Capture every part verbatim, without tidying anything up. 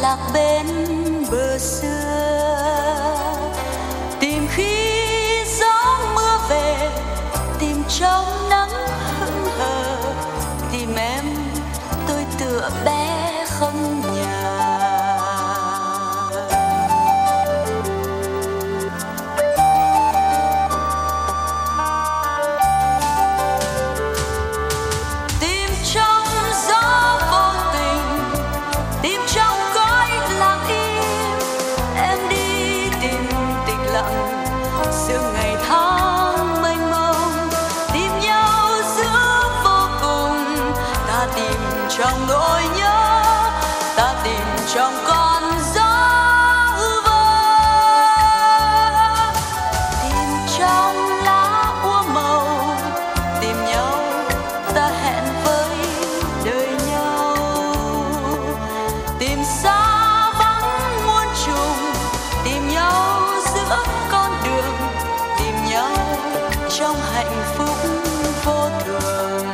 lạc bên bờ xưa, tìm khi gió mưa về, tìm trong nắng hững hờ, tìm em tôi tựa bé không nhà. Tìm trong gió vô tình, tìm trong cõi lặng im, em đi tìm tịch lặng giữa ngày tháng mênh mông, tìm nhau giữa vô cùng. Ta tìm trong nỗi nhớ, ta tìm trong con gió hư vô, tìm trong lá úa màu, tìm nhau ta hẹn với đời nhau, tìm xa vắng muôn trùng, tìm nhau giữa con đường, tìm nhau trong hạnh phúc vô thường.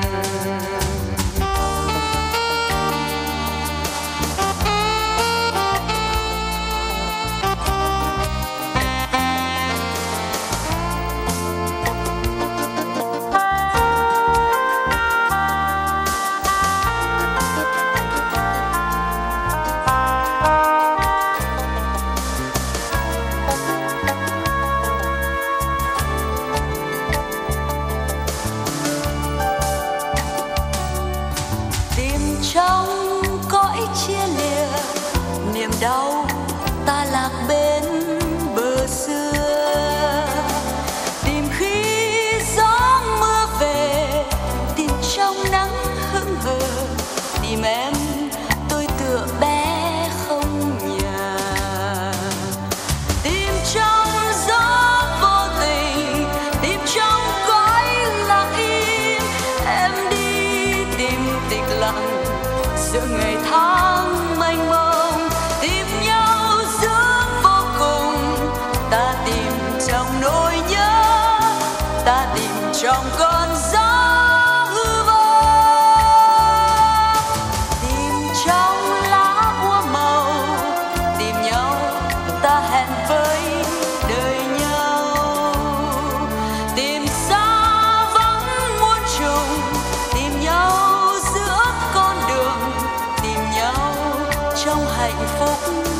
Trong cõi chia lìa, niềm đau ta lạc bên bờ xưa, tìm khi gió mưa về, tìm trong nắng hững hờ, tìm em tôi tựa bé không nhà. Tìm trong gió vô tình, tìm trong cõi lặng im, em đi tìm tịch lặng giữa ngày tháng mênh mông, tìm nhau giữa vô cùng. Ta tìm trong nỗi nhớ, ta tìm trong con gió hư vô, tìm trong lá úa màu, tìm nhau ta hẹn với đời nhau, tìm xa vắng muôn trùng, tìm nhau giữa con đường, tìm nhau trong hạnh phúc